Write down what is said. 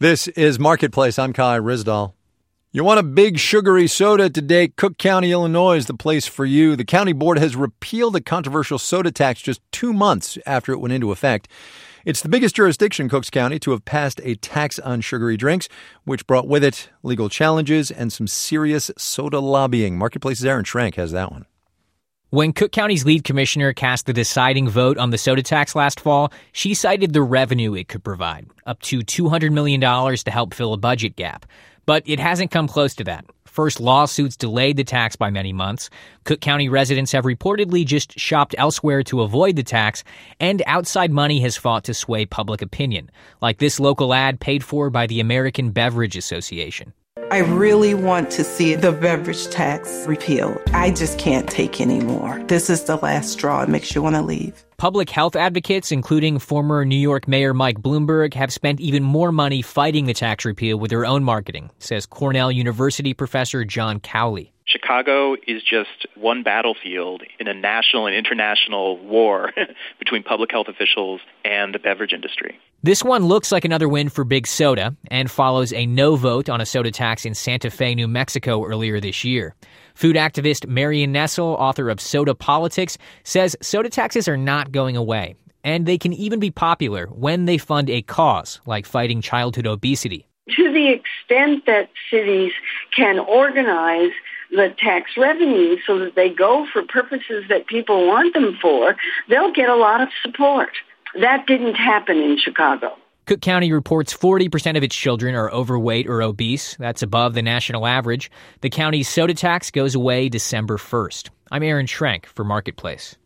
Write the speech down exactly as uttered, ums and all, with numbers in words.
This is Marketplace. I'm Kai Ryssdal. You want a big sugary soda today? Cook County, Illinois is the place for you. The county board has repealed the controversial soda tax just two months after it went into effect. It's the biggest jurisdiction in Cooks County to have passed a tax on sugary drinks, which brought with it legal challenges and some serious soda lobbying. Marketplace's Aaron Schrank has that one. When Cook County's lead commissioner cast the deciding vote on the soda tax last fall, she cited the revenue it could provide, up to two hundred million dollars to help fill a budget gap. But it hasn't come close to that. First, lawsuits delayed the tax by many months. Cook County residents have reportedly just shopped elsewhere to avoid the tax, and outside money has fought to sway public opinion, like this local ad paid for by the American Beverage Association. I really want to see the beverage tax repealed. I just can't take any more. This is the last straw. It makes you want to leave. Public health advocates, including former New York Mayor Mike Bloomberg, have spent even more money fighting the tax repeal with their own marketing, says Cornell University professor John Cowley. Chicago is just one battlefield in a national and international war between public health officials and the beverage industry. This one looks like another win for Big Soda and follows a no vote on a soda tax in Santa Fe, New Mexico earlier this year. Food activist Marion Nestle, author of Soda Politics, says soda taxes are not going away, and they can even be popular when they fund a cause like fighting childhood obesity. To the extent that cities can organize the tax revenue so that they go for purposes that people want them for, they'll get a lot of support. That didn't happen in Chicago. Cook County reports forty percent of its children are overweight or obese. That's above the national average. The county's soda tax goes away December first. I'm Aaron Schrank for Marketplace.